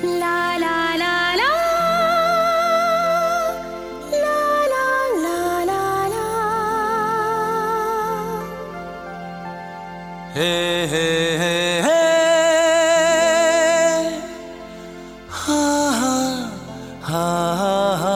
ला ला ला ला ला ला ला ला ला हे हे हे हे हा हा हा हा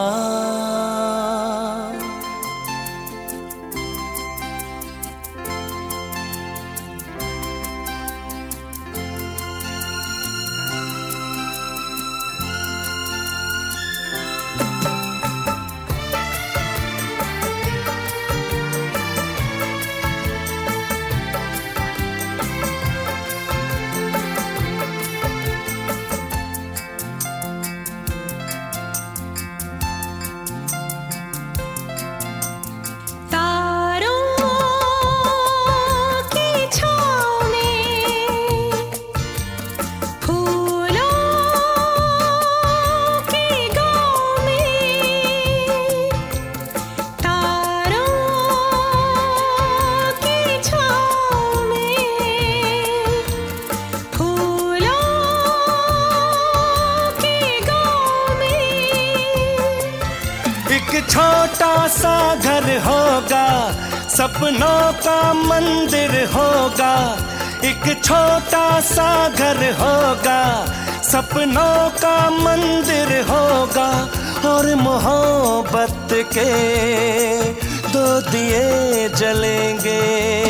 छोटा सा घर होगा, सपनों का मंदिर होगा। एक छोटा सा घर होगा, सपनों का मंदिर होगा। और मोहब्बत के दो दिए जलेंगे।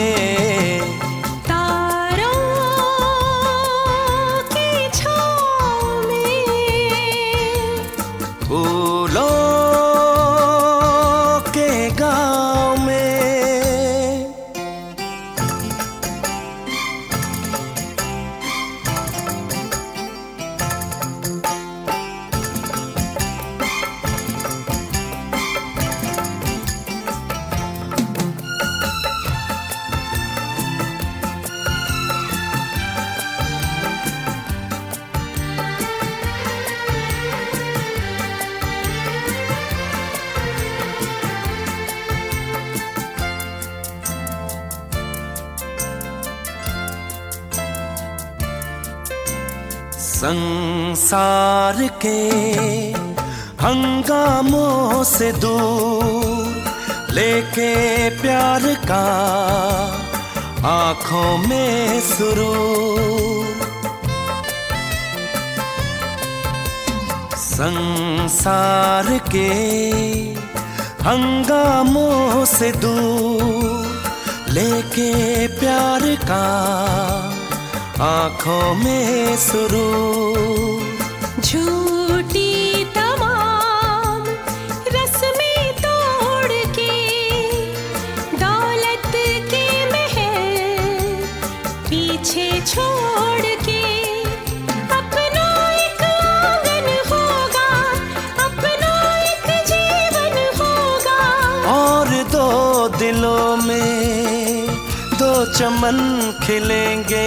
संसार के हंगामों से दूर लेके प्यार का आँखों में सुरूर। संसार के हंगामों से दूर लेके प्यार का आँखों में सुरूर। झूठी तमाम रस्में तोड़ के दौलत के महल पीछे छोड़ के अपना एक आंगन होगा, अपना एक जीवन होगा। और दो दिलों में दो चमन खिलेंगे।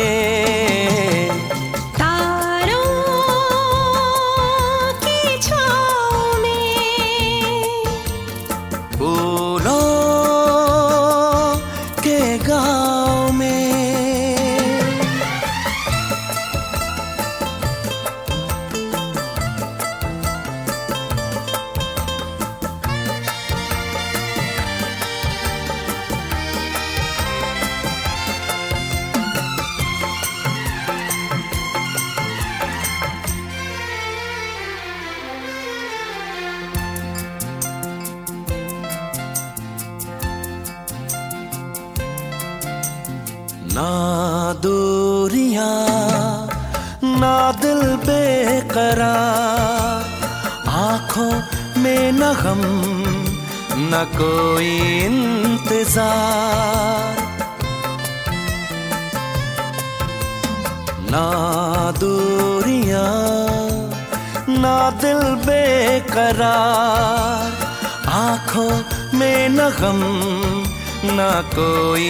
ना दूरियां ना दिल बेकरार, आँखों में न गम न कोई इंतजार। ना दूरियां ना दिल बेकरार, आँखों में न गम ना कोई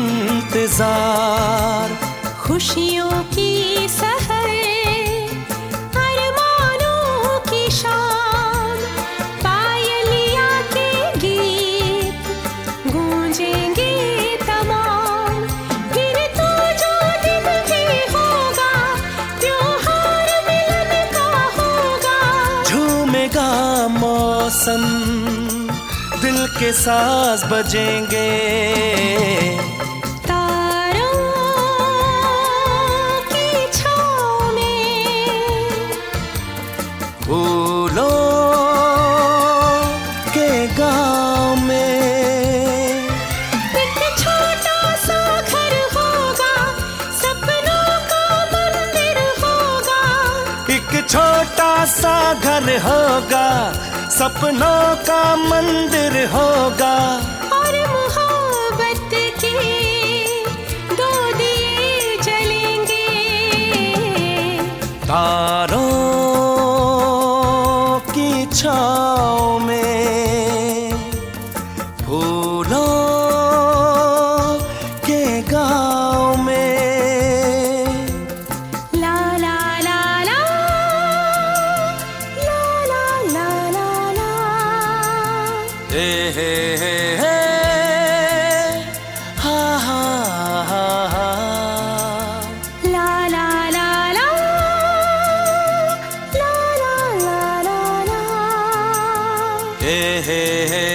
इंतजार। खुशियों की सहर अरमानों की शाम, पायलिया के गीत गूंजेंगे तमाम। फिर तो जो दिन भी होगा त्योहार मिलन का मौसम दिल के साज बजेंगे। तारों की छाँव में, फूलों के गाँव में, एक छोटा सा घर होगा, सपनों का मंदिर होगा। एक छोटा सा घर होगा, सपनों का मंदिर होगा। और मोहब्बत के दो दिए जलेंगे। तारों की छाँव में, फूलों के गाँव में। ला ला ला ला, ला ला ला ला ला। हे हा हा हा हा। ला ला ला ला, ला ला ला ला ला। हे